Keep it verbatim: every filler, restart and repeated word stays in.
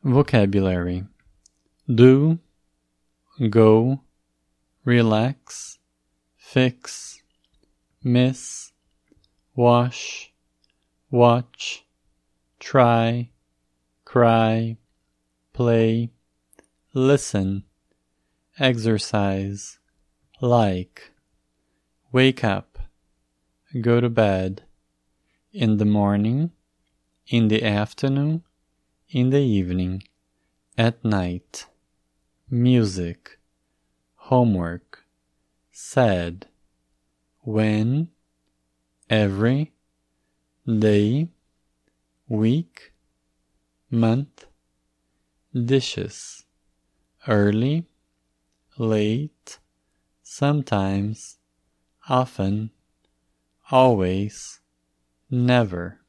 Vocabulary: do, go, relax, fix, miss, wash, watch, try, cry, play, listen, exercise, like, wake up, go to bed, in the morning, in the afternoon, in the evening, at night, music, homework, sad, when, every, day, week, month, dishes, early, late, sometimes, often, always, never.